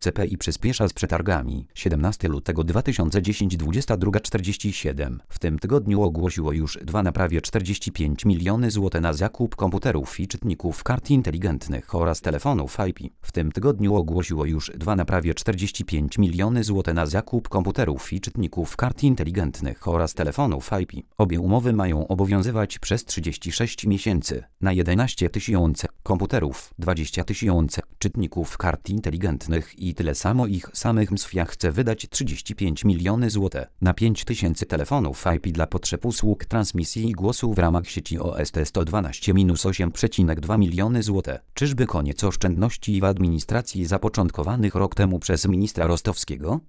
CPI przyspiesza z przetargami. 17 lutego 2010 22:47. W tym tygodniu ogłosiło już na prawie 45 miliony złotych na zakup komputerów i czytników kart inteligentnych oraz telefonów IP. W tym tygodniu ogłosiło już na prawie 45 miliony złotych na zakup komputerów i czytników kart inteligentnych oraz telefonów IP. Obie umowy mają obowiązywać przez 36 miesięcy. Na 11 tysięcy komputerów, 20 tysięcy czytników kart inteligentnych i tyle samo ich samych MSWiA chce wydać 35 miliony złotych. Na 5 tysięcy telefonów IP dla potrzeb usług transmisji głosu w ramach sieci OST 112-8,2 miliony złotych. Czyżby koniec oszczędności w administracji zapoczątkowanych rok temu przez ministra Rostowskiego?